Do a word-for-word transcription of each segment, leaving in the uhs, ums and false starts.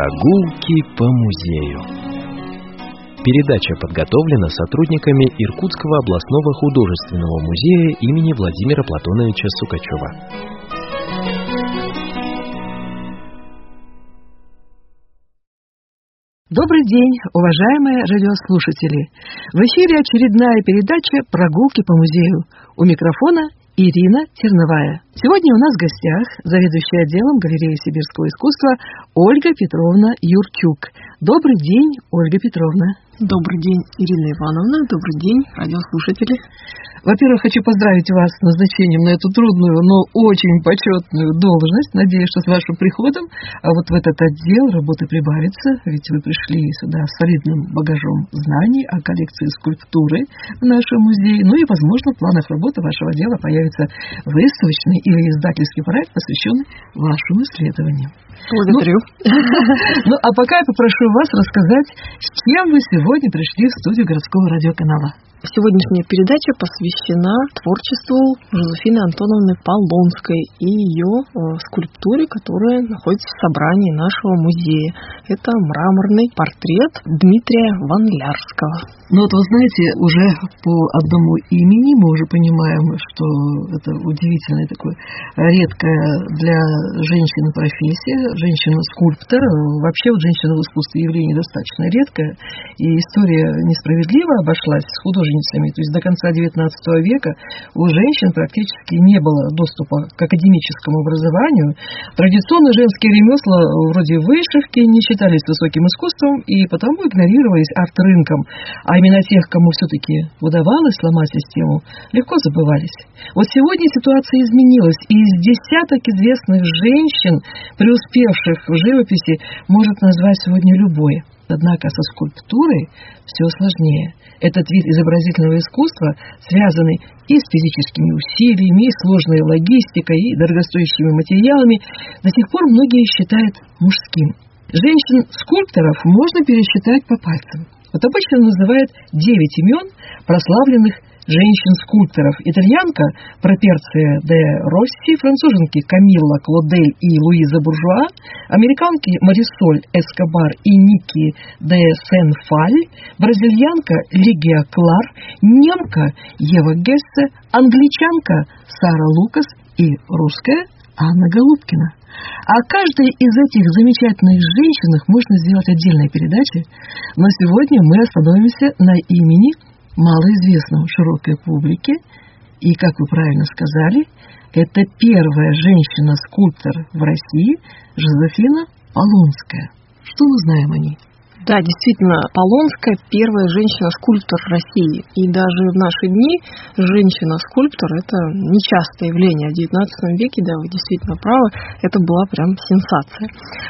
Прогулки по музею. Передача подготовлена сотрудниками Иркутского областного художественного музея имени Владимира Платоновича Сукачева. Добрый день, уважаемые радиослушатели! В эфире очередная передача «Прогулки по музею». У микрофона Ирина Терновая. Сегодня у нас в гостях заведующая отделом галереи сибирского искусства Ольга Петровна Юрчук. Добрый день, Ольга Петровна. Добрый день, Ирина Ивановна. Добрый день, радиослушатели. Во-первых, хочу поздравить вас с назначением на эту трудную, но очень почетную должность. Надеюсь, что с вашим приходом а вот в этот отдел работы прибавится, ведь вы пришли сюда с солидным багажом знаний о коллекции скульптуры в нашем музее. Ну и, возможно, в планах работы вашего отдела появится выставочный или издательский проект, посвященный вашему исследованию. Благодарю. Ну, а пока я попрошу вас рассказать, с чем вы сегодня пришли в студию городского радиоканала. Сегодняшняя передача посвящена творчеству Жозефины Антоновны Полонской и ее э, скульптуре, которая находится в собрании нашего музея. Это мраморный портрет Дмитрия Ванлярского. Ну вот вы знаете, уже по одному имени мы уже понимаем, что это удивительная такое редкая для женщины профессия, женщина-скульптор. Вообще вот женщина в искусстве явление достаточно редкое, и история несправедливо обошлась с художницами. То есть до конца девятнадцатого века у женщин практически не было доступа к академическому образованию. Традиционно женские ремесла вроде вышивки не считались высоким искусством и потому игнорировались арт-рынком. А именно тех, кому все-таки удавалось сломать систему, легко забывались. Вот сегодня ситуация изменилась, и из десяток известных женщин, преуспевших в живописи, может назвать сегодня любой. Однако со скульптурой все сложнее. Этот вид изобразительного искусства, связанный и с физическими усилиями, и сложной логистикой, и дорогостоящими материалами, до сих пор многие считают мужским. Женщин-скульпторов можно пересчитать по пальцам. Вот обычно называют девять имен прославленных женщин-скульпторов. Итальянка Проперция де Росси, француженки Камилла Клодель и Луиза Буржуа, американки Марисоль Эскобар и Ники де Сен-Фаль, бразильянка Лигия Клар, немка Ева Гессе, англичанка Сара Лукас и русская Анна Голубкина. О каждой из этих замечательных женщин можно сделать отдельные передачи, но сегодня мы остановимся на имени малоизвестного широкой публике, и, как вы правильно сказали, это первая женщина-скульптор в России Жозефина Полонская. Что мы знаем о ней? Да, действительно, Полонская – первая женщина-скульптор России. И даже в наши дни женщина-скульптор – это нечастое явление. В девятнадцатом веке, да, вы действительно правы, это была прям сенсация.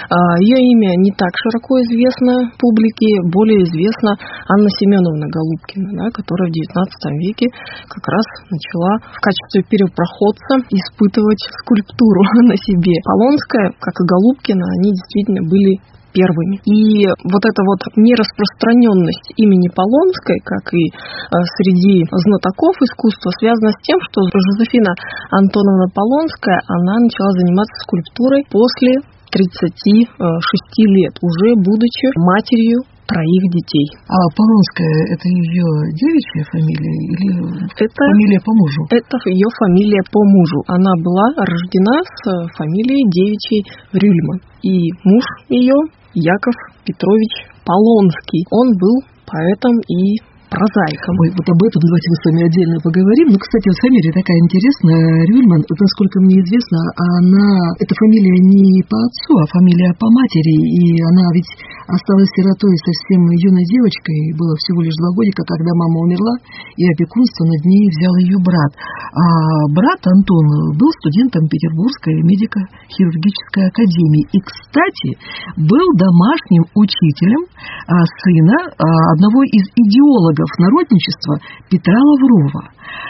Ее имя не так широко известно публике, более известна Анна Семеновна Голубкина, да, которая в девятнадцатом веке как раз начала в качестве первопроходца испытывать скульптуру на себе. Полонская, как и Голубкина, они действительно были первыми. И вот эта вот нераспространенность имени Полонской, как и э, среди знатоков искусства, связана с тем, что Жозефина Антоновна Полонская, она начала заниматься скульптурой после тридцати шести лет, уже будучи матерью троих детей. А Полонская — это ее девичья фамилия или это, фамилия по мужу? Это ее фамилия по мужу. Она была рождена с фамилией девичьей Рюльман. И муж ее Яков Петрович Полонский. Он был поэтом и прозаиком. Ой, вот об этом давайте мы с вами отдельно поговорим. Ну, кстати, вот фамилия такая интересная. Рюльман, насколько мне известно, она, эта фамилия не по отцу, а фамилия по матери. И она ведь осталась сиротой совсем юной девочкой. Было всего лишь два годика, когда мама умерла, и опекунство над ней взял ее брат. А брат Антон был студентом Петербургской медико-хирургической академии. И, кстати, был домашним учителем а, сына а, одного из идеологов народничества Петра Лаврова.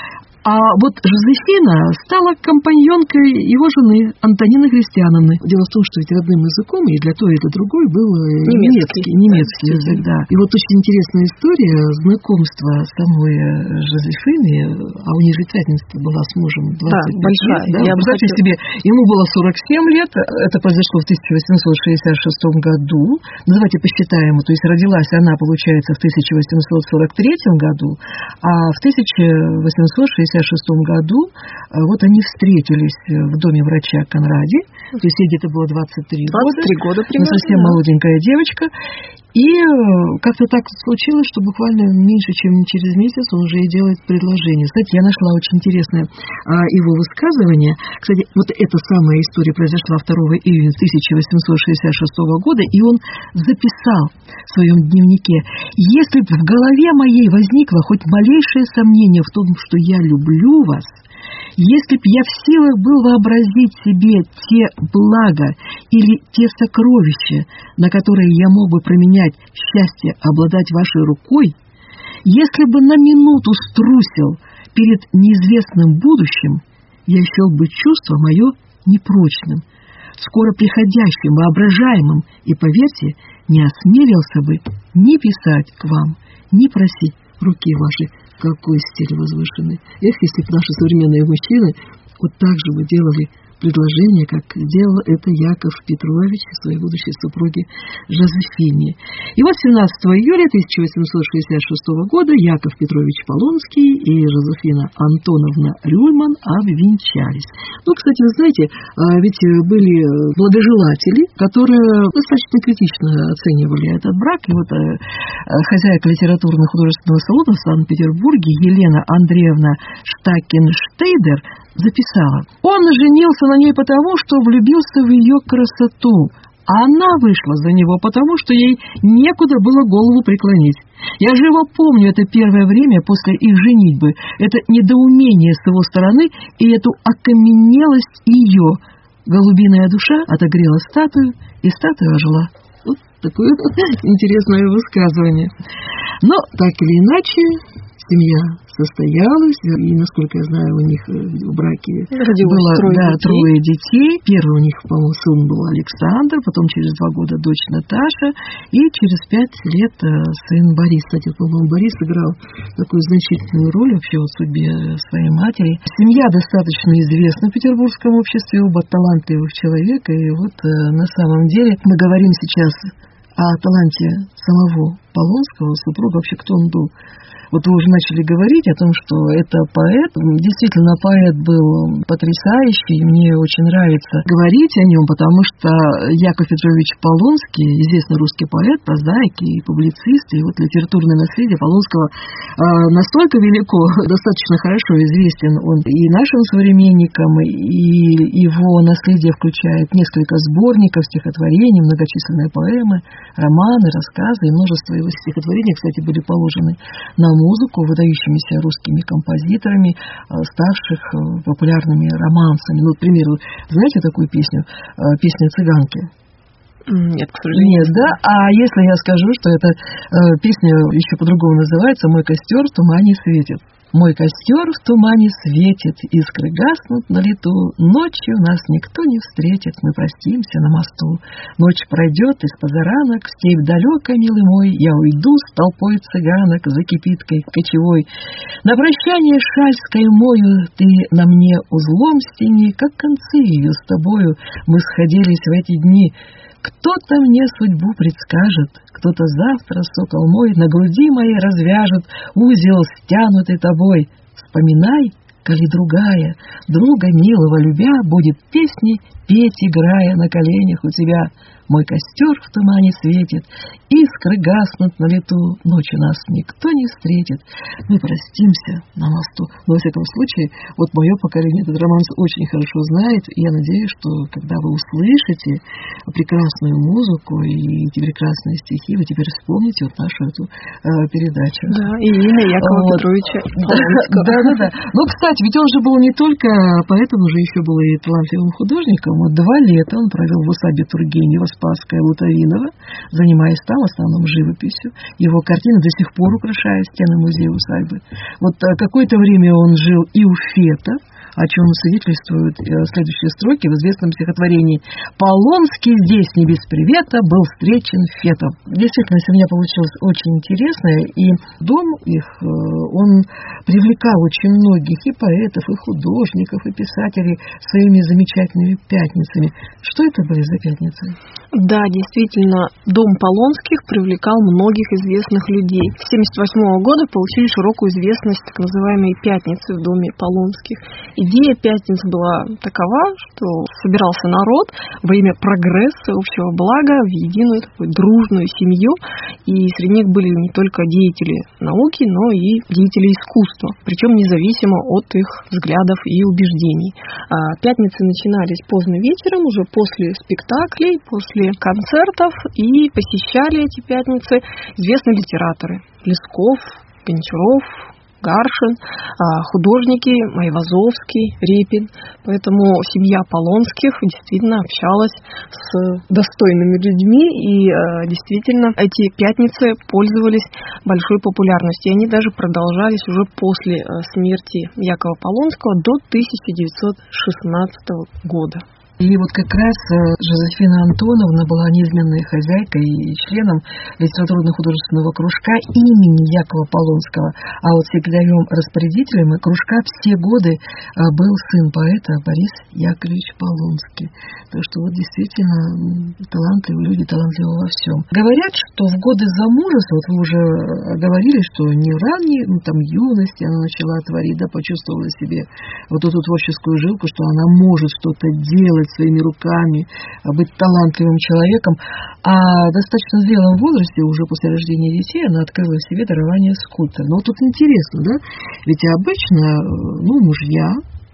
А вот Жозефина стала компаньонкой его жены Антонины Христиановны. Дело в том, что ведь родным языком и для той, и для другой был немецкий, немецкий язык, да. И вот очень интересная история знакомства самой Жозефины, а у нее же разница была с мужем двадцать да, большая. лет. Да? Я Представьте хотела... себе, ему было сорок семь лет, это произошло в тысяча восемьсот шестьдесят шестом году. Ну, давайте посчитаем, то есть родилась она, получается, в тысяча восемьсот сорок третьем году, а в тысяча восемьсот шестьдесят шестом году вот они встретились в доме врача Конради, то есть ей где-то было двадцать три года. двадцать три года примерно. Совсем да. молоденькая девочка. И как-то так случилось, что буквально меньше, чем через месяц он уже и делает предложение. Кстати, я нашла очень интересное а, его высказывание. Кстати, вот эта самая история произошла второго июня тысяча восемьсот шестьдесят шестого года, и он записал в своем дневнике: «Если бы в голове моей возникло хоть малейшее сомнение в том, что я люблю вас, если б я в силах был вообразить себе те блага или те сокровища, на которые я мог бы променять счастье обладать вашей рукой, если бы на минуту струсил перед неизвестным будущим, я счел бы чувство мое непрочным, скоро приходящим, воображаемым, и, поверьте, не осмелился бы ни писать к вам, ни просить руки вашей». Какой стиль возвышенный. Эх, если бы наши современные мужчины вот так же бы делали предложение, как делал это Яков Петрович своей будущей супруге Жозефине. И вот семнадцатого июля тысяча восемьсот шестьдесят шестого года Яков Петрович Полонский и Жозефина Антоновна Рюльман обвенчались. Ну, кстати, вы знаете, ведь были благожелатели, которые достаточно критично оценивали этот брак. И вот хозяйка литературно-художественного салона в Санкт-Петербурге Елена Андреевна Штакенштейдер записала: «Он женился на ней потому, что влюбился в ее красоту, а она вышла за него потому, что ей некуда было голову преклонить. Я живо помню это первое время после их женитьбы, это недоумение с его стороны и эту окаменелость ее. Голубиная душа отогрела статую, и статуя ожила». Вот такое интересное высказывание. Но, так или иначе, семья состоялась, и, насколько я знаю, у них в браке Родилось было трое, да, детей. трое детей. Первый у них, по-моему, сын был Александр, потом через два года дочь Наташа, и через пять лет сын Борис. Кстати, по-моему, Борис сыграл такую значительную роль вообще в судьбе своей матери. Семья достаточно известна в петербургском обществе, оба талантливых человека, и вот на самом деле мы говорим сейчас о таланте самого Полонского, супруга, вообще кто он был. Вот вы уже начали говорить о том, что это поэт. Действительно, поэт был потрясающий. Мне очень нравится говорить о нем, потому что Яков Петрович Полонский, известный русский поэт, прозаик и публицист, и вот литературное наследие Полонского э, настолько велико, достаточно хорошо известен он и нашим современникам, и его наследие включает несколько сборников стихотворений, многочисленные поэмы, романы, рассказы, и множество его стихотворений, кстати, были положены на музыку выдающимися русскими композиторами, ставших популярными романсами. Ну, к примеру, знаете такую песню? Песня «Цыганки»? Нет, к сожалению. Нет, да? А если я скажу, что эта э, песня еще по-другому называется «Мой костер в тумане светит». Мой костер в тумане светит, искры гаснут на лету, ночью нас никто не встретит, мы простимся на мосту. Ночь пройдет из позаранок, в степь далеко, милый мой, я уйду с толпой цыганок за кипиткой кочевой. На прощание шаль скаймою, ты на мне узлом стяни, как концы ее с тобою мы сходились в эти дни. Кто-то мне судьбу предскажет, кто-то завтра, сокол мой, на груди моей развяжет узел, стянутый тобой. Вспоминай, коли другая, друга милого любя, будет песни петь, играя на коленях у тебя. Мой костер в тумане светит, искры гаснут на лету, ночью нас никто не встретит, мы простимся на мосту. Но, во всяком случае, вот мое поколение этот романс очень хорошо знает, и я надеюсь, что когда вы услышите прекрасную музыку и эти прекрасные стихи, вы теперь вспомните вот нашу эту э, передачу. Да, и имя Якова вот. Петровича Полонского. Да, да, да. Ну, кстати, ведь он же был не только поэтом, он же еще был и талантливым художником. Поэтому два лета он провел в усадьбе Тургенева, Спасская, Лутовинова, занимаясь там в основном живописью. Его картины до сих пор украшают стены музея-усадьбы. Вот какое-то время он жил и у Фета, о чем свидетельствуют следующие строки в известном стихотворении: «Полонский здесь не без привета был встречен Фетом». Действительно, семья получилась очень интересная, и дом их, он привлекал очень многих и поэтов, и художников, и писателей своими замечательными пятницами. Что это были за пятницы? Да, действительно, дом Полонских привлекал многих известных людей. С тысяча девятьсот семьдесят восьмого года получили широкую известность так называемые пятницы в доме Полонских. Идея пятниц была такова, что собирался народ во имя прогресса, общего блага в единую такую дружную семью, и среди них были не только деятели науки, но и деятели искусства, причем независимо от их взглядов и убеждений. Пятницы начинались поздно вечером, уже после спектаклей, после концертов, и посещали эти пятницы известные литераторы: Лесков, Гончаров, Гаршин, художники Айвазовский, Репин. Поэтому семья Полонских действительно общалась с достойными людьми, и действительно эти пятницы пользовались большой популярностью. И они даже продолжались уже после смерти Якова Полонского до тысяча девятьсот шестнадцатого года. И вот как раз Жозефина Антоновна была неизменной хозяйкой и членом литературно-художественного кружка имени Якова Полонского, а вот секретарем-распорядителем кружка все годы был сын поэта Борис Яковлевич Полонский. Так что вот действительно талантливые люди, талантливы во всем. Говорят, что в годы замужества, вот вы уже говорили, что не в ранней, ну, там, юности она начала творить, да, почувствовала в себе вот эту творческую жилку, что она может что-то делать своими руками, быть талантливым человеком, а в достаточно зрелом возрасте, уже после рождения детей, она открыла в себе дарование скульптора. Но вот тут интересно, да, ведь обычно, ну, мужья,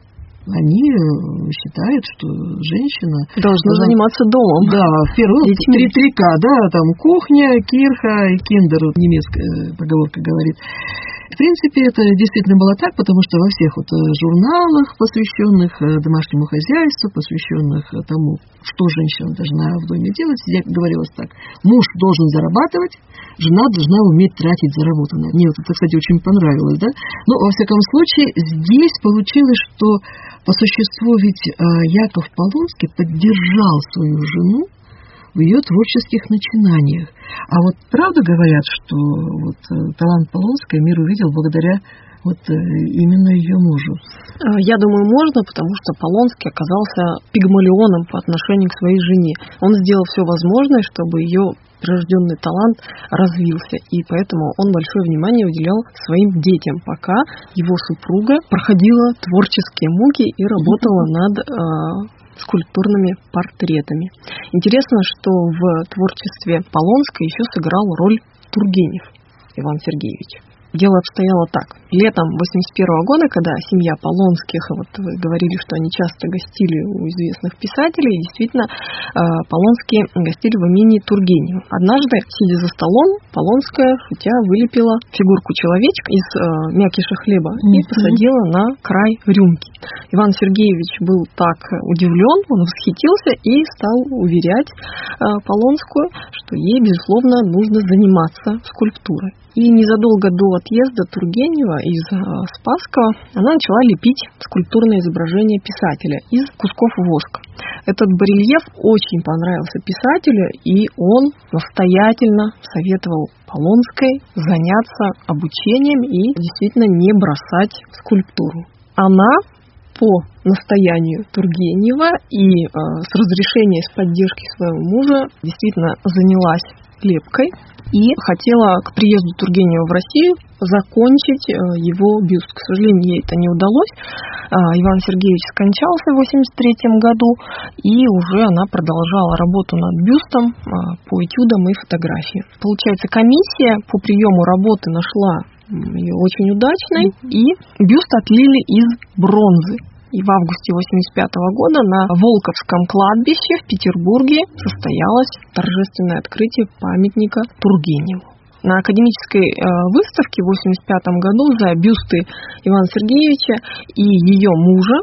они считают, что женщина должна она, заниматься домом. Да, в первую три трека, да, там кухня, кирха и киндер, немецкая поговорка говорит. В принципе, это действительно было так, потому что во всех вот журналах, посвященных домашнему хозяйству, посвященных тому, что женщина должна в доме делать, говорилось так: муж должен зарабатывать, жена должна уметь тратить заработанное. Мне вот это, кстати, очень понравилось, да? Но, во всяком случае, здесь получилось, что по существу ведь Яков Полонский поддержал свою жену в ее творческих начинаниях. А вот правда говорят, что вот талант Полонской мир увидел благодаря вот именно ее мужу? Я думаю, можно, потому что Полонский оказался пигмалионом по отношению к своей жене. Он сделал все возможное, чтобы ее прирожденный талант развился, и поэтому он большое внимание уделял своим детям, пока его супруга проходила творческие муки и работала над э, скульптурными портретами. Интересно, что в творчестве Полонской еще сыграл роль Тургенев Иван Сергеевич. Дело обстояло так. Летом восемьдесят первого года, когда семья Полонских, вот вы говорили, что они часто гостили у известных писателей, и действительно, Полонские гостили в имении Тургенева. Однажды, сидя за столом, Полонская, шутя, вылепила фигурку человечка из э, мякиша хлеба mm-hmm. и посадила на край рюмки. Иван Сергеевич был так удивлен, он восхитился и стал уверять э, Полонскую, что ей, безусловно, нужно заниматься скульптурой. И незадолго до отъезда Тургенева из э, Спасского она начала лепить скульптурное изображение писателя из кусков воска. Этот барельеф очень понравился писателю, и он настоятельно советовал Полонской заняться обучением и действительно не бросать скульптуру. Она по настоянию Тургенева и э, с разрешения, с поддержки своего мужа действительно занялась лепкой и хотела к приезду Тургенева в Россию закончить его бюст. К сожалению, ей это не удалось. Иван Сергеевич скончался в восемьдесят третьем году, и уже она продолжала работу над бюстом по этюдам и фотографии. Получается, комиссия по приему работы нашла ее очень удачной, и бюст отлили из бронзы. И в августе восемьдесят пятого года на Волковском кладбище в Петербурге состоялось торжественное открытие памятника Тургеневу. На академической э, выставке в восемьдесят пятом году за бюсты Ивана Сергеевича и ее мужа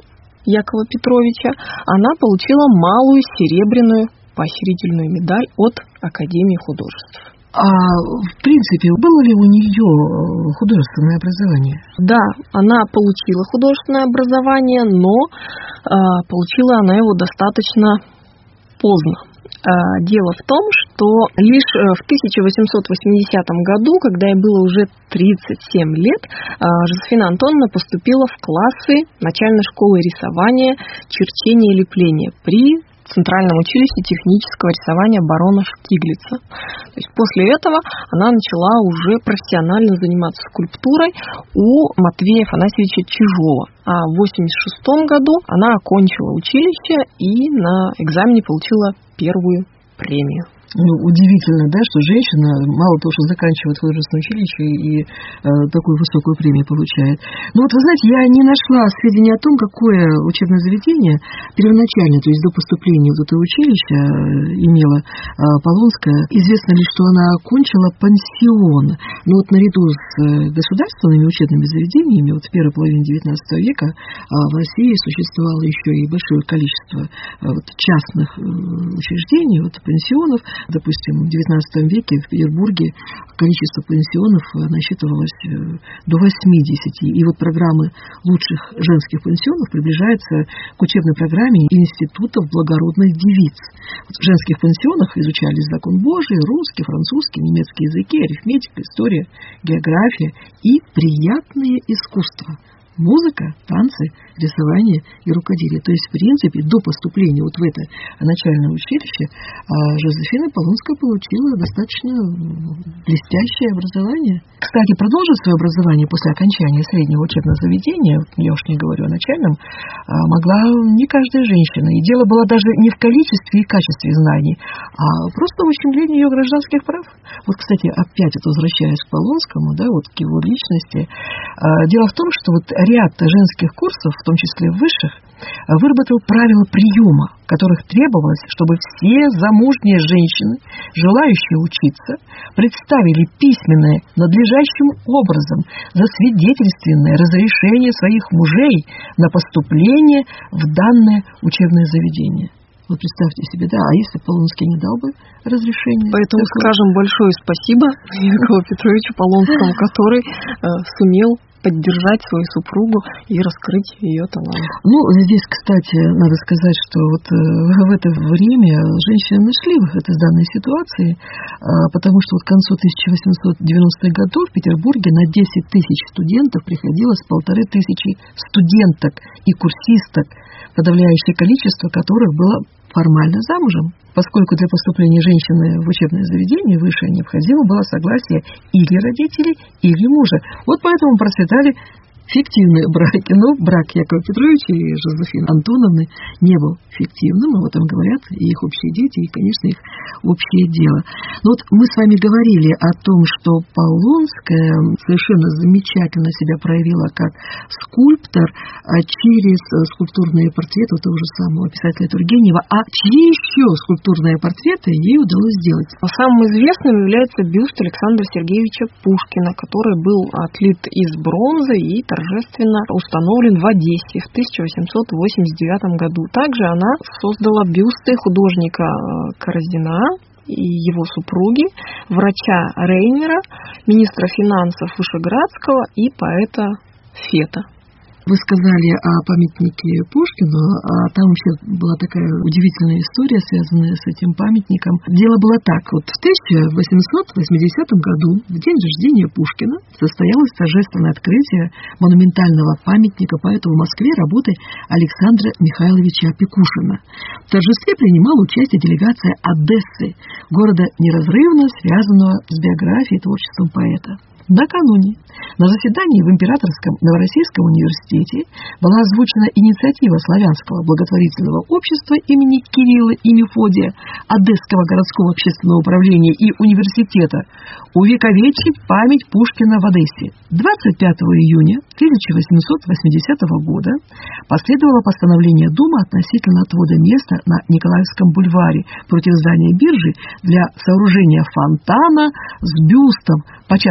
Якова Петровича, она получила малую серебряную поощрительную медаль от Академии художеств. А в принципе, было ли у нее художественное образование? Да, она получила художественное образование, но э, получила она его достаточно поздно. Э, дело в том, что лишь в тысяча восемьсот восьмидесятом году, когда ей было уже тридцать семь лет, э, Жозефина Антоновна поступила в классы начальной школы рисования, черчения и лепления при Центральном училище технического рисования барона Штиглица. То есть после этого она начала уже профессионально заниматься скульптурой у Матвея Афанасьевича Чижова. А в восемьдесят шестом году она окончила училище и на экзамене получила первую премию. Ну, удивительно, да, что женщина мало того, что заканчивает художественное училище и э, такую высокую премию получает. Ну вот, вы знаете, я не нашла сведений о том, какое учебное заведение первоначально, то есть до поступления в это училище э, имела э, Полонская. Известно ли, что она окончила пансион. Но вот наряду с э, государственными учебными заведениями, вот в первой половине девятнадцатого века э, в России существовало еще и большое количество э, вот, частных э, учреждений, вот, пансионов. Допустим, в девятнадцатом веке в Петербурге количество пансионов насчитывалось до восьмидесяти. И вот программы лучших женских пансионов приближается к учебной программе институтов благородных девиц. Вот в женских пансионах изучались закон Божий, русский, французский, немецкий языки, арифметика, история, география и приятные искусства. Музыка, танцы, рисование и рукоделие. То есть, в принципе, до поступления вот в это начальное училище Жозефина Полонская получила достаточно блестящее образование. Кстати, продолжить свое образование после окончания среднего учебного заведения, я уж не говорю о начальном, могла не каждая женщина. И дело было даже не в количестве и качестве знаний, а просто в ущемлении ее гражданских прав. Вот, кстати, опять это возвращаясь к Полонскому, да, вот к его личности. Дело в том, что вот ряд женских курсов, в том числе высших, выработал правила приема, в которых требовалось, чтобы все замужние женщины, желающие учиться, представили письменное надлежащим образом засвидетельственное разрешение своих мужей на поступление в данное учебное заведение. Вот представьте себе, да, а если Полонский не дал бы разрешение? Поэтому такое? Скажем большое спасибо Якову Петровичу Полонскому, который э, сумел поддержать свою супругу и раскрыть ее талант. Ну, здесь, кстати, надо сказать, что вот в это время женщины нашли выход из данной ситуации, потому что вот к концу тысяча восемьсот девяностых годов в Петербурге на десять тысяч студентов приходилось полторы тысячи студенток и курсисток, подавляющее количество которых было формально замужем, поскольку для поступления женщины в учебное заведение высшее необходимо было согласие или родителей, или мужа. Вот поэтому процветали фиктивные браки. Но брак Якова Петровича и Жозефины Антоновны не был фиктивным, об этом говорят и их общие дети, и, конечно, их общее дело. Но вот мы с вами говорили о том, что Полонская совершенно замечательно себя проявила как скульптор через скульптурные портреты того же самого писателя Тургенева. А чьи еще скульптурные портреты ей удалось сделать? Самым известным является бюст Александра Сергеевича Пушкина, который был отлит из бронзы и торжественно установлен в Одессе в тысяча восемьсот восемьдесят девятом году. Также она создала бюсты художника Каразина и его супруги, врача Рейнера, министра финансов Вышеградского и поэта Фета. Вы сказали о памятнике Пушкину, а там вообще была такая удивительная история, связанная с этим памятником. Дело было так. Вот в тысяча восемьсот восьмидесятом году, в день рождения Пушкина, состоялось торжественное открытие монументального памятника поэту в Москве работы Александра Михайловича Опекушина. В торжестве принимала участие делегация Одессы, города неразрывно связанного с биографией и творчеством поэта. Накануне на заседании в Императорском Новороссийском университете была озвучена инициатива Славянского благотворительного общества имени Кирилла и Мефодия, Одесского городского общественного управления и университета увековечить память Пушкина в Одессе. двадцать пятого июня тысяча восемьсот восьмидесятого года последовало постановление Думы относительно отвода места на Николаевском бульваре против здания биржи для сооружения фонтана с бюстом по частной подписи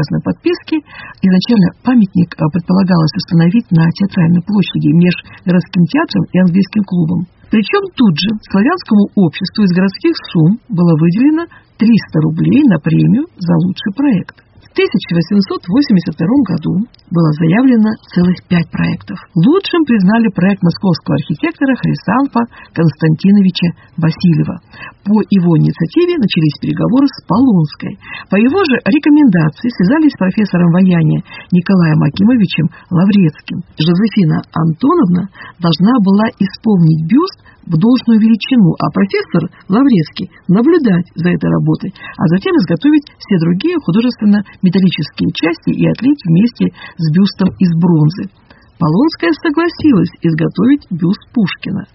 списке. Изначально памятник предполагалось установить на Театральной площади между городским театром и английским клубом. Причем тут же славянскому обществу из городских сумм было выделено триста рублей на премию за лучший проект. В тысяча восемьсот восемьдесят втором году было заявлено целых пять проектов. Лучшим признали проект московского архитектора Хрисанфа Константиновича Васильева. По его инициативе начались переговоры с Полонской. По его же рекомендации связались с профессором вояния Николаем Акимовичем Лаврецким. Жозефина Антоновна должна была исполнить бюст в должную величину, а профессор Лаврецкий наблюдать за этой работой, а затем изготовить все другие художественно-металлические части и отлить вместе с бюстом из бронзы. Полонская согласилась изготовить бюст Пушкина.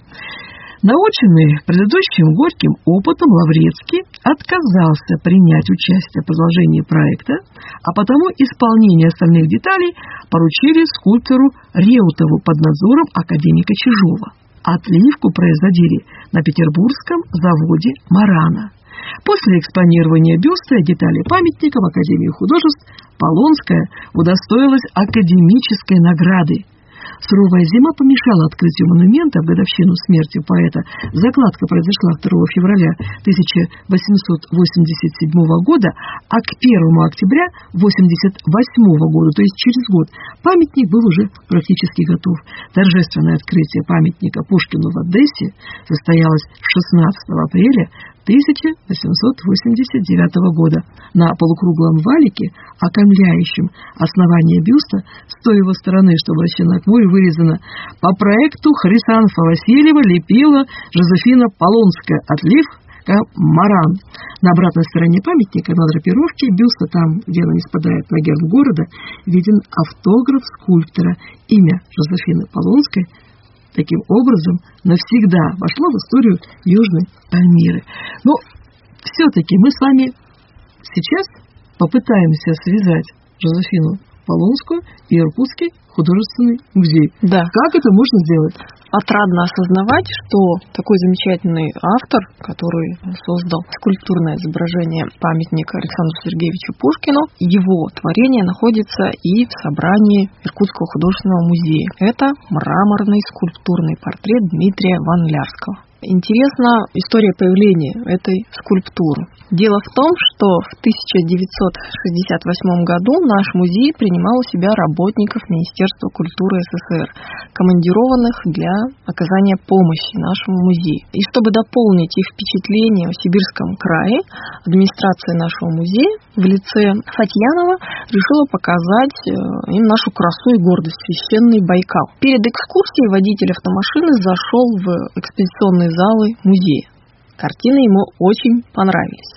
Наученный предыдущим горьким опытом, Лаврецкий отказался принять участие в продолжении проекта, а потому исполнение остальных деталей поручили скульптору Реутову под надзором академика Чижова. Отливку производили на петербургском заводе «Марана». После экспонирования бюста и деталей памятника в Академии художеств Полонская удостоилась академической награды. Суровая зима помешала открытию монумента в годовщину смерти поэта. Закладка произошла второго февраля тысяча восемьсот восемьдесят седьмого года, а к первому октября восемьдесят восьмого года, то есть через год, памятник был уже практически готов. Торжественное открытие памятника Пушкину в Одессе состоялось шестнадцатого апреля тысяча восемьсот восемьдесят девятого года. На полукруглом валике, окаймляющем основание бюста, с той его стороны, что обращена к морю, вырезано: по проекту Хрисанфа Васильева лепила Жозефина Полонская, отливка Маран. На обратной стороне памятника, на драпировке бюста, там, где она не спадает на герб города, виден автограф скульптора. Имя Жозефины Полонской таким образом навсегда вошло в историю Южной Пальмиры. Но все-таки мы с вами сейчас попытаемся связать Жозефину Полонскую и Иркутский художественный музей. Да. Как это можно сделать? Отрадно осознавать, что такой замечательный автор, который создал скульптурное изображение памятника Александру Сергеевичу Пушкину, его творение находится и в собрании Иркутского художественного музея. Это мраморный скульптурный портрет Дмитрия Ванлярского. Интересна история появления этой скульптуры. Дело в том, что в тысяча девятьсот шестьдесят восьмом году наш музей принимал у себя работников Министерства культуры СССР, командированных для оказания помощи нашему музею. И чтобы дополнить их впечатление о Сибирском крае, администрация нашего музея в лице Фатьянова решила показать им нашу красу и гордость, священный Байкал. Перед экскурсией водитель автомашины зашел в экспозиционные залы музея. Картины ему очень понравились.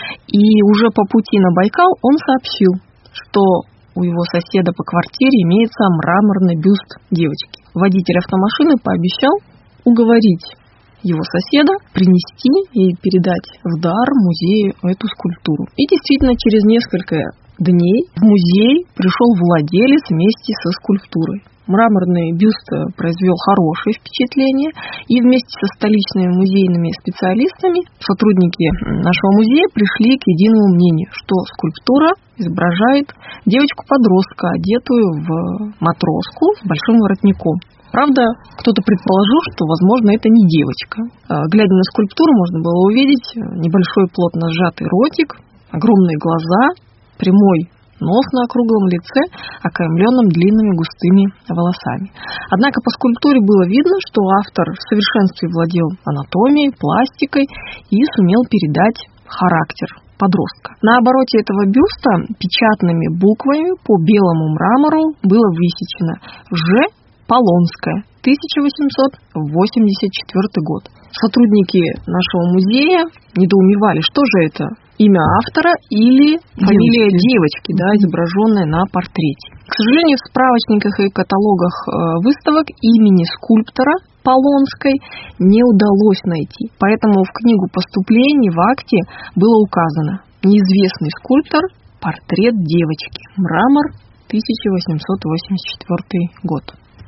И уже по пути на Байкал он сообщил, что у его соседа по квартире имеется мраморный бюст девочки. Водитель автомашины пообещал уговорить его соседа принести и передать в дар музею эту скульптуру. И действительно, через несколько дней в музей пришел владелец вместе со скульптурой. Мраморный бюст произвел хорошее впечатление, и вместе со столичными музейными специалистами сотрудники нашего музея пришли к единому мнению, что скульптура изображает девочку-подростка, одетую в матроску с большим воротником. Правда, кто-то предположил, что, возможно, это не девочка. Глядя на скульптуру, можно было увидеть небольшой плотно сжатый ротик, огромные глаза, прямой нос на округлом лице, окаймленном длинными густыми волосами. Однако по скульптуре было видно, что автор в совершенстве владел анатомией, пластикой и сумел передать характер подростка. На обороте этого бюста печатными буквами по белому мрамору было высечено «Ж. Полонская, тысяча восемьсот восемьдесят четвёртый год». Сотрудники нашего музея недоумевали, что же это, имя автора или фамилия девочки, девочки да, изображенная на портрете. К сожалению, в справочниках и каталогах выставок имени скульптора Полонской не удалось найти. Поэтому в книгу поступлений в акте было указано: неизвестный скульптор, портрет девочки, мрамор, тысяча восемьсот восемьдесят четвёртый год.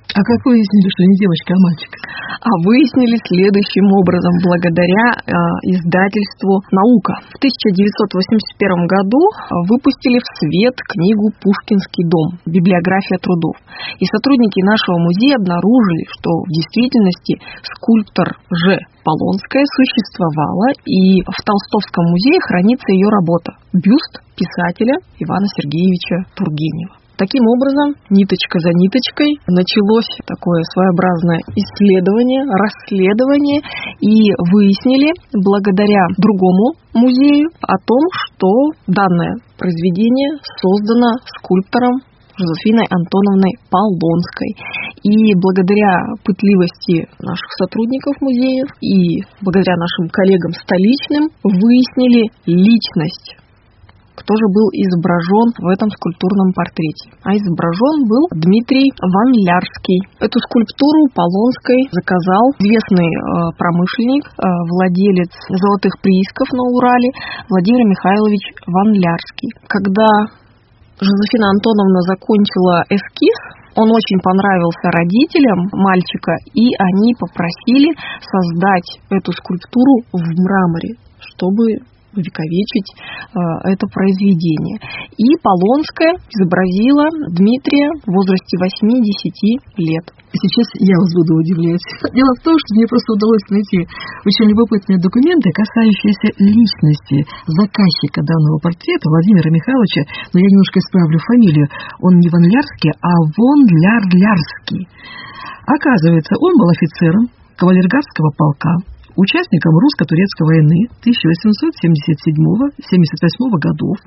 А как выяснили, что не девочка, а мальчик? А выяснили следующим образом, благодаря э, издательству «Наука». В тысяча девятьсот восемьдесят первом году выпустили в свет книгу «Пушкинский дом. Библиография трудов». И сотрудники нашего музея обнаружили, что в действительности скульптор Ж. Полонская существовала, и в Толстовском музее хранится ее работа – бюст писателя Ивана Сергеевича Тургенева. Таким образом, ниточка за ниточкой началось такое своеобразное исследование, расследование, и выяснили, благодаря другому музею, о том, что данное произведение создано скульптором Жозефиной Антоновной Полонской. И благодаря пытливости наших сотрудников музеев и благодаря нашим коллегам столичным выяснили личность, кто же был изображен в этом скульптурном портрете. А изображен был Дмитрий Ванлярский. Эту скульптуру Полонской заказал известный э, промышленник, э, владелец золотых приисков на Урале Владимир Михайлович Ванлярский. Когда Жозефина Антоновна закончила эскиз, он очень понравился родителям мальчика, и они попросили создать эту скульптуру в мраморе, чтобы увековечить э, это произведение. И Полонская изобразила Дмитрия в возрасте восьми-десяти лет. Сейчас я вас буду удивлять. Дело в том, что мне просто удалось найти очень любопытные документы, касающиеся личности заказчика данного портрета Владимира Михайловича, но я немножко исправлю фамилию. Он не Ванлярский, а Вонляр-Лярский. Оказывается, он был офицером кавалергардского полка, участником русско-турецкой войны тысяча восемьсот семьдесят седьмого — семьдесят восьмого годов,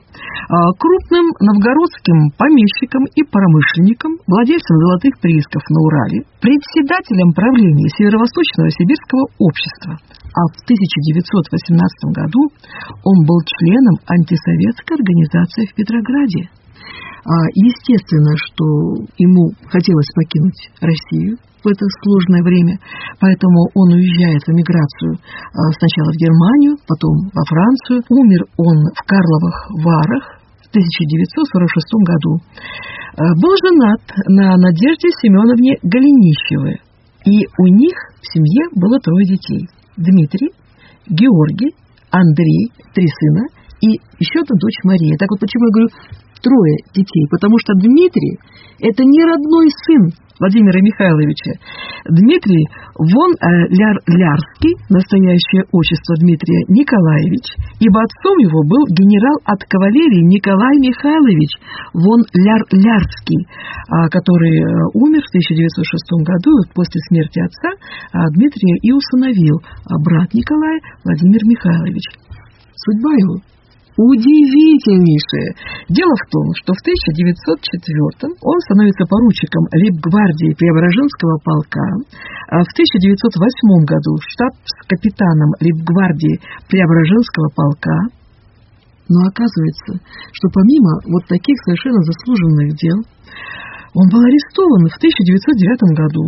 крупным новгородским помещиком и промышленником, владельцем золотых приисков на Урале, председателем правления Северо-Восточного сибирского общества. А в тысяча девятьсот восемнадцатом году он был членом антисоветской организации в Петрограде. Естественно, что ему хотелось покинуть Россию в это сложное время, поэтому он уезжает в эмиграцию сначала в Германию, потом во Францию. Умер он в Карловых Варах в тысяча девятьсот сорок шестом году. Был женат на Надежде Семеновне Голенищевой, и у них в семье было трое детей: Дмитрий, Георгий, Андрей, три сына, и еще одна дочь Мария. Так вот почему я говорю трое детей, потому что Дмитрий – это не родной сын Владимира Михайловича. Дмитрий Вонляр-Лярский, настоящее отчество Дмитрия Николаевич, ибо отцом его был генерал от кавалерии Николай Михайлович Вонляр-Лярский, который умер в тысяча девятьсот шестом году. После смерти отца Дмитрия и усыновил брат Николая Владимир Михайлович. Судьба его удивительнейшее. Дело в том, что в тысяча девятьсот четвёртом он становится поручиком лейб-гвардии Преображенского полка, а в тысяча девятьсот восьмом году штабс-капитаном лейб-гвардии Преображенского полка. Но оказывается, что помимо вот таких совершенно заслуженных дел, он был арестован в тысяча девятьсот девятом году.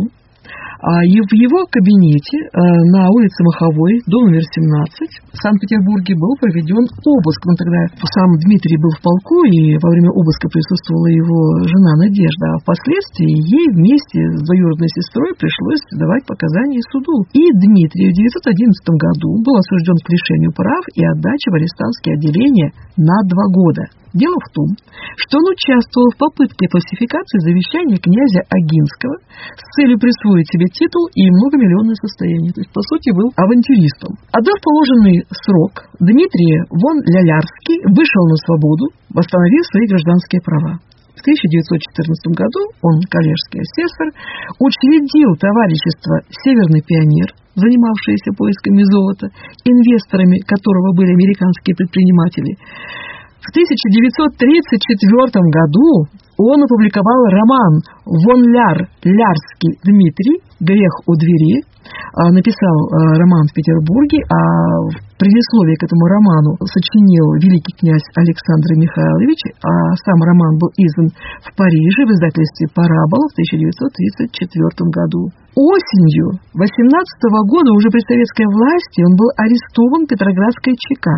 И в его кабинете на улице Маховой, дом номер семнадцать, в Санкт-Петербурге был проведен обыск. Ну, тогда сам Дмитрий был в полку, и во время обыска присутствовала его жена Надежда. А впоследствии ей вместе с двоюродной сестрой пришлось давать показания суду. И Дмитрий в девятьсот одиннадцатом году был осужден к лишению прав и отдаче в арестантские отделения на два года. Дело в том, что он участвовал в попытке фальсификации завещания князя Огинского с целью присвоить себе титул и многомиллионное состояние. То есть, по сути, был авантюристом. Отдав положенный срок, Дмитрий Вонлярский вышел на свободу, восстановив свои гражданские права. В тысяча девятьсот четырнадцатом году он, коллежский асессор, учредил товарищество «Северный пионер», занимавшееся поисками золота, инвесторами которого были американские предприниматели. В тысяча девятьсот тридцать четвёртом году он опубликовал роман «Вонляр-Лярский Дмитрий. Грех у двери». Написал роман в Петербурге, а в предисловии к этому роману сочинил великий князь Александр Михайлович, а сам роман был издан в Париже в издательстве «Парабола» в тысяча девятьсот тридцать четвёртом году. Осенью восемнадцатого года уже при советской власти он был арестован в Петроградской ЧК.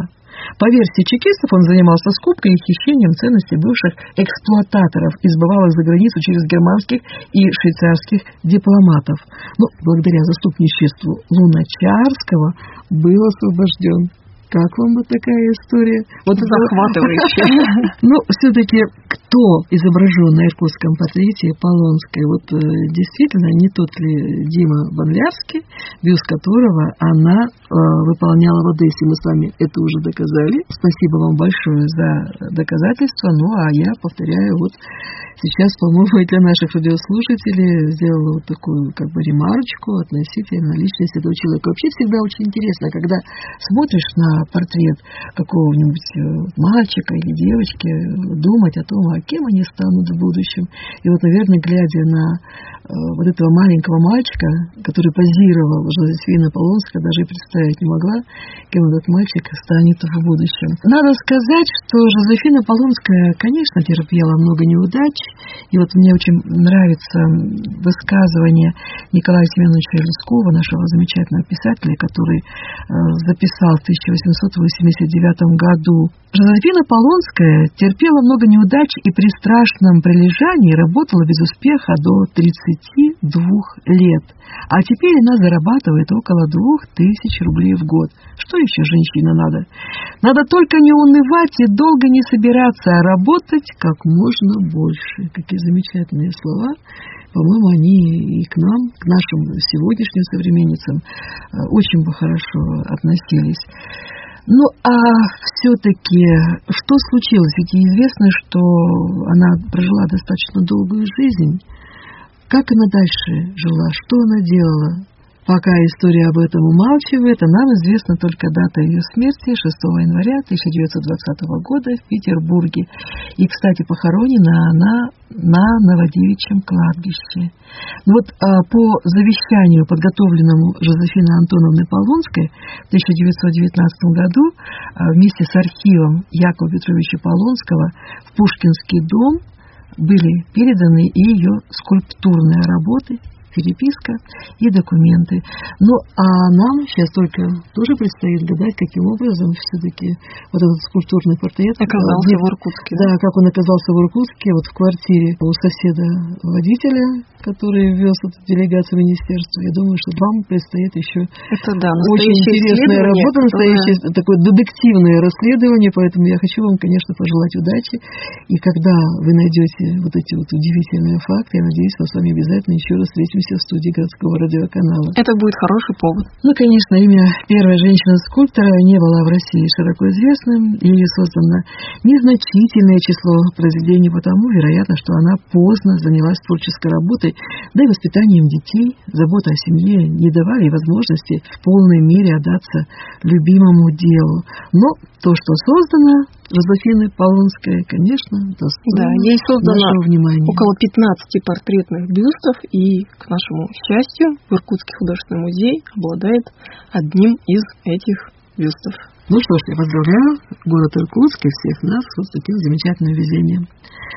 По версии чекистов, он занимался скупкой и хищением ценностей бывших эксплуататоров и сбывал их за границу через германских и швейцарских дипломатов. Но благодаря заступничеству Луначарского был освобожден. Как вам вот такая история? Вот захватывающая. Ну, все-таки кто изображен на иркутском портрете Полонской? Вот э, действительно, не тот ли Дима Банлярский, бюст которого она э, выполняла в Одессе? Мы с вами это уже доказали. Спасибо вам большое за доказательства. Ну, а я повторяю, вот сейчас, по-моему, для наших радиослушателей сделала вот такую как бы ремарочку относительно личности этого человека. Вообще всегда очень интересно, когда смотришь на портрет какого-нибудь мальчика или девочки, думать о том, а кем они станут в будущем. И вот, наверное, глядя на э, вот этого маленького мальчика, который позировал Жозефина Полонская, даже и представить не могла, кем этот мальчик станет в будущем. Надо сказать, что Жозефина Полонская, конечно, терпела много неудач. И вот мне очень нравится высказывание Николая Семеновича Людского, нашего замечательного писателя, который э, записал в тысяча восемьсот восемьдесят девятом году. Жозефина Полонская терпела много неудач и при страшном прилежании работала без успеха до тридцати двух лет. А теперь она зарабатывает около двух тысяч рублей в год. Что еще женщине надо? Надо только не унывать и долго не собираться, а работать как можно больше. Какие замечательные слова. По-моему, они и к нам, к нашим сегодняшним современницам очень бы хорошо относились. Ну, а все-таки, что случилось? Ведь известно, что она прожила достаточно долгую жизнь. Как она дальше жила? Что она делала? Пока история об этом умалчивает, а нам известна только дата ее смерти, шестого января тысяча девятьсот двадцатого года в Петербурге. И, кстати, похоронена она на Новодевичьем кладбище. Вот а, по завещанию, подготовленному Жозефиной Антоновной Полонской в тысяча девятьсот девятнадцатом году а, вместе с архивом Якова Петровича Полонского в Пушкинский дом были переданы и ее скульптурные работы, переписка и документы. Ну, а нам сейчас только тоже предстоит гадать, каким образом все-таки вот этот скульптурный портрет оказался в Иркутске. Да, как он оказался в Иркутске, вот в квартире у соседа-водителя, который вез эту делегацию министерства. Я думаю, что вам предстоит еще это, да, очень интересная работа, настоящее которое... такое детективное расследование, поэтому я хочу вам, конечно, пожелать удачи. И когда вы найдете вот эти вот удивительные факты, я надеюсь, мы с вами обязательно еще раз встретимся в студии городского радиоканала. Это будет хороший повод. Ну, конечно, имя первой женщины-скульптора не было в России широко известным. Ею создано незначительное число произведений, потому, вероятно, что она поздно занялась творческой работой, да и воспитанием детей, забота о семье не давали возможности в полной мере отдаться любимому делу. Но то, что создано Жозефиной Полонской, конечно, достойно да, ей создано нашего внимания. Около пятнадцати портретных бюстов, и, к нашему счастью, Иркутский художественный музей обладает одним из этих бюстов. Ну что ж, я поздравляю город Иркутск и всех нас вот с таким замечательным везением.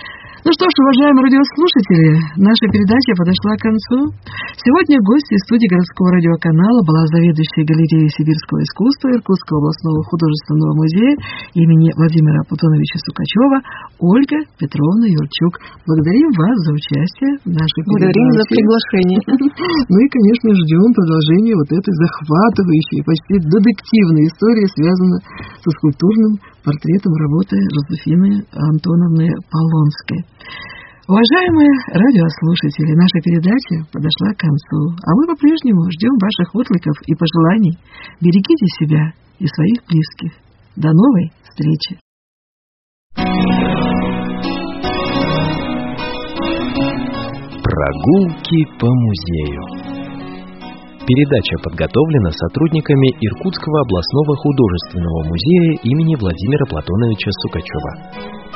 Ну что ж, уважаемые радиослушатели, наша передача подошла к концу. Сегодня гостью студии городского радиоканала была заведующая галереей сибирского искусства Иркутского областного художественного музея имени Владимира Платоновича Сукачева Ольга Петровна Юрчук. Благодарим вас за участие в нашей передаче. Благодарим за приглашение. Ну и, конечно, ждем продолжения вот этой захватывающей, почти детективной истории, связанной со скульптурным портретом работы Жозефины Антоновны Полонской. Уважаемые радиослушатели, наша передача подошла к концу, а мы по-прежнему ждем ваших откликов и пожеланий. Берегите себя и своих близких. До новой встречи. Прогулки по музею. Передача подготовлена сотрудниками Иркутского областного художественного музея имени Владимира Платоновича Сукачева.